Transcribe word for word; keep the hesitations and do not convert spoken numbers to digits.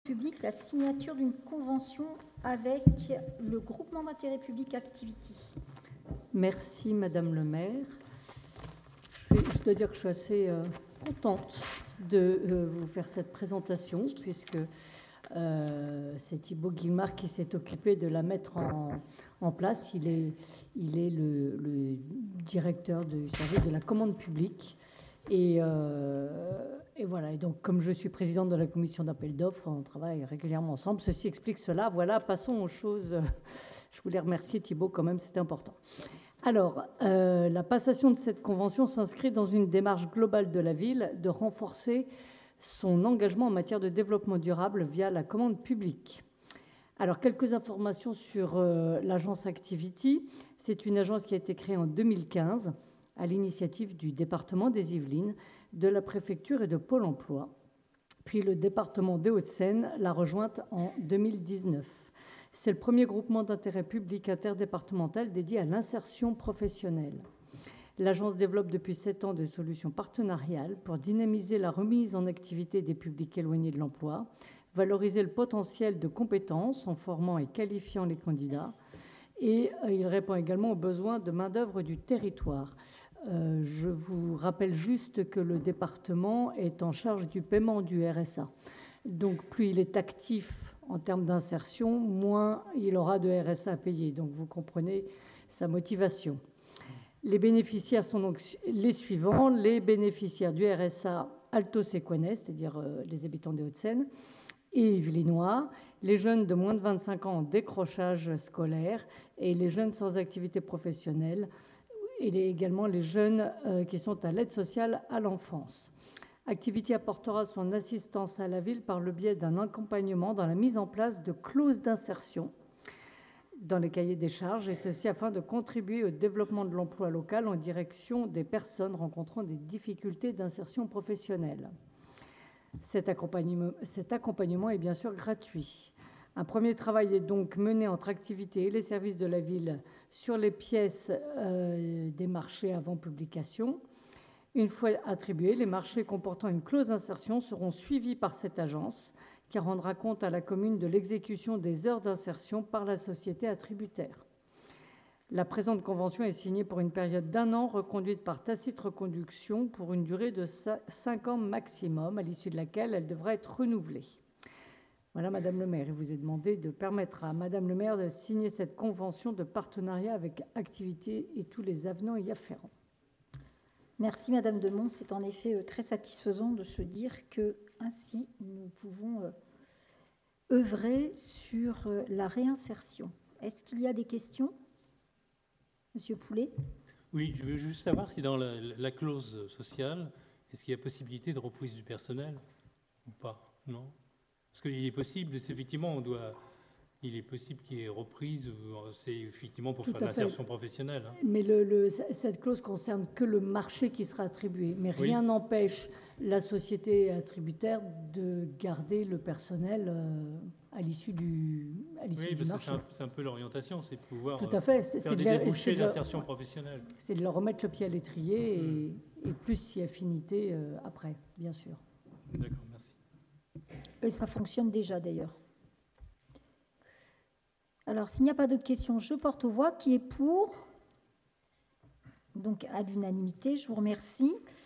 Public la signature d'une convention avec le groupement d'intérêt public Activity. Merci Madame le maire. Je, je dois dire que je suis assez euh, contente de euh, vous faire cette présentation puisque euh, c'est Thibaut Guillemard qui s'est occupé de la mettre en, en place. Il est, il est le, le directeur du service de la commande publique. Et, euh, et voilà. Et donc, comme je suis présidente de la commission d'appel d'offres, on travaille régulièrement ensemble. Ceci explique cela. Voilà, passons aux choses. Je voulais remercier Thibaut quand même, c'était important. Alors, euh, la passation de cette convention s'inscrit dans une démarche globale de la ville de renforcer son engagement en matière de développement durable via la commande publique. Alors, quelques informations sur euh, l'agence Activity. C'est une agence qui a été créée en deux mille quinze à l'initiative du département des Yvelines, de la préfecture et de Pôle emploi. Puis le département des Hauts-de-Seine l'a rejointe en deux mille dix-neuf. C'est le premier groupement d'intérêt public interdépartemental dédié à l'insertion professionnelle. L'agence développe depuis sept ans des solutions partenariales pour dynamiser la remise en activité des publics éloignés de l'emploi, valoriser le potentiel de compétences en formant et qualifiant les candidats, et il répond également aux besoins de main-d'œuvre du territoire. Euh, je vous rappelle juste que le département est en charge du paiement du R S A. Donc, plus il est actif en termes d'insertion, moins il aura de R S A à payer. Donc, vous comprenez sa motivation. Les bénéficiaires sont donc les suivants. Les bénéficiaires du R S A alto-séquanais, c'est-à-dire euh, les habitants des Hauts-de-Seine, et yvelinois, les jeunes de moins de vingt-cinq ans en décrochage scolaire et les jeunes sans activité professionnelle, et également les jeunes euh, qui sont à l'aide sociale à l'enfance. Activity apportera son assistance à la ville par le biais d'un accompagnement dans la mise en place de clauses d'insertion dans les cahiers des charges, et ceci afin de contribuer au développement de l'emploi local en direction des personnes rencontrant des difficultés d'insertion professionnelle. Cet accompagnement, cet accompagnement est bien sûr gratuit. Un premier travail est donc mené entre Activity et les services de la ville sur les pièces euh, des marchés avant publication. Une fois attribués, les marchés comportant une clause d'insertion seront suivis par cette agence qui rendra compte à la commune de l'exécution des heures d'insertion par la société attributaire. La présente convention est signée pour une période d'un an, reconduite par tacite reconduction pour une durée de cinq ans maximum, à l'issue de laquelle elle devra être renouvelée. Voilà, Madame le maire, il vous est demandé de permettre à Madame le maire de signer cette convention de partenariat avec Activity et tous les avenants y afférents. Merci Madame Demont, c'est en effet très satisfaisant de se dire que ainsi nous pouvons œuvrer sur la réinsertion. Est-ce qu'il y a des questions ? Monsieur Poulet ? Oui, je veux juste savoir si dans la, la clause sociale, est-ce qu'il y a possibilité de reprise du personnel ou pas ? Non ? Parce qu'il est possible, c'est effectivement, on doit, il est possible qu'il y ait reprise, c'est effectivement pour Tout faire l'insertion professionnelle. Hein. Mais le, le, cette clause concerne que le marché qui sera attribué. Mais rien oui. n'empêche la société attributaire de garder le personnel euh, à l'issue du, à l'issue oui, du marché. Oui, parce que c'est un, un peu l'orientation, c'est de pouvoir Tout à fait. C'est, faire des de débouchés de d'insertion ouais. professionnelle. C'est de leur remettre le pied à l'étrier mmh. et, et plus si affinité euh, après, bien sûr. D'accord, merci. Et ça fonctionne déjà d'ailleurs. Alors, s'il n'y a pas d'autres questions, je porte aux voix. Qui est pour ? Donc, à l'unanimité, je vous remercie.